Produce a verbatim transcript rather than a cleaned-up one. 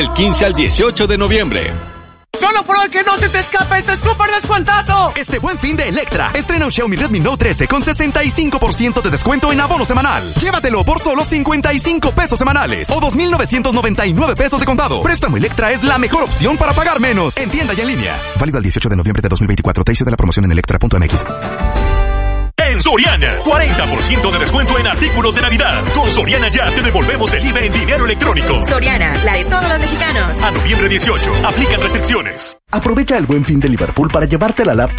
El quince al dieciocho de noviembre. ¡Solo por hoy que no se te escape este súper descuentazo! Este buen fin de Electra, estrena un Xiaomi Redmi Note trece con sesenta y cinco por ciento de descuento en abono semanal. Llévatelo por solo cincuenta y cinco pesos semanales o dos mil novecientos noventa y nueve pesos de contado. Préstamo Electra es la mejor opción para pagar menos. En tienda y en línea. Válido al dieciocho de noviembre de dos mil veinticuatro. Precio de la promoción en electra punto m x. En Soriana, cuarenta por ciento de descuento en artículos de Navidad. Con Soriana ya te devolvemos el I V A en dinero electrónico. Soriana, la de todos los mexicanos. A noviembre dieciocho, aplican restricciones. Aprovecha el buen fin de Liverpool para llevarte la laptop